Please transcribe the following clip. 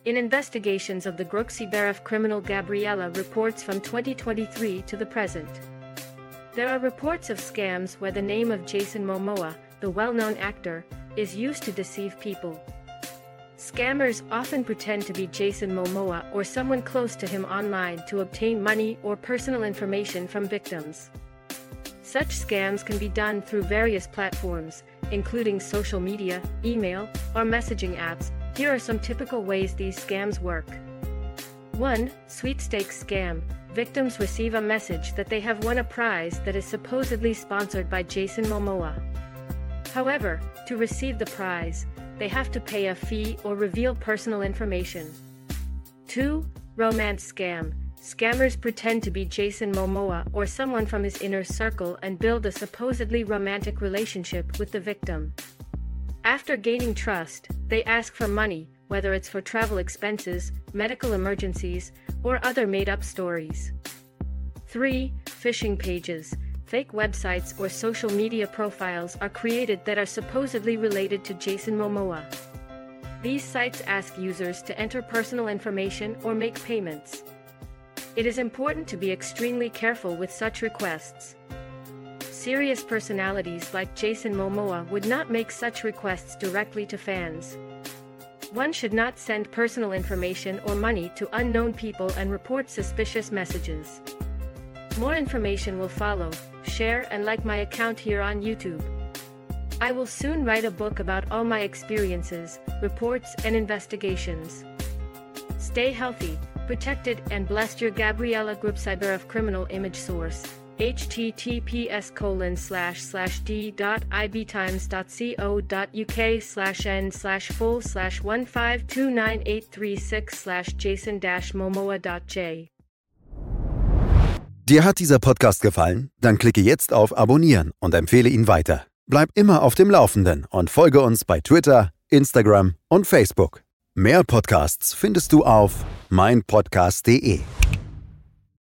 in investigations of the Grouk Cyberaf criminal Gabriella reports from 2023 to the present. There are reports of scams where the name of Jason Momoa, the well-known actor, is used to deceive people. Scammers often pretend to be Jason Momoa or someone close to him online to obtain money or personal information from victims. Such scams can be done through various platforms, including social media, email, or messaging apps. Here are some typical ways these scams work. 1. Sweepstakes scam. Victims receive a message that they have won a prize that is supposedly sponsored by Jason Momoa. However, to receive the prize, they have to pay a fee or reveal personal information. 2. Romance scam. Scammers pretend to be Jason Momoa or someone from his inner circle and build a supposedly romantic relationship with the victim. After gaining trust, they ask for money, whether it's for travel expenses, medical emergencies, or other made-up stories. 3. Phishing pages. Fake websites or social media profiles are created that are supposedly related to Jason Momoa. These sites ask users to enter personal information or make payments. It is important to be extremely careful with such requests. Serious personalities like Jason Momoa would not make such requests directly to fans. One should not send personal information or money to unknown people and report suspicious messages. More information will follow. Share and like my account here on YouTube. I will soon write a book about all my experiences, reports, and investigations. Stay healthy, protected, and blessed. Your Gabriella Grouk Cyberaf criminal image source. https://d.ibtimes.co.uk/n/full/1529836/jason-momoa.j. Dir hat dieser Podcast gefallen? Dann klicke jetzt auf Abonnieren und empfehle ihn weiter. Bleib immer auf dem Laufenden und folge uns bei Twitter, Instagram und Facebook. Mehr Podcasts findest du auf meinpodcast.de.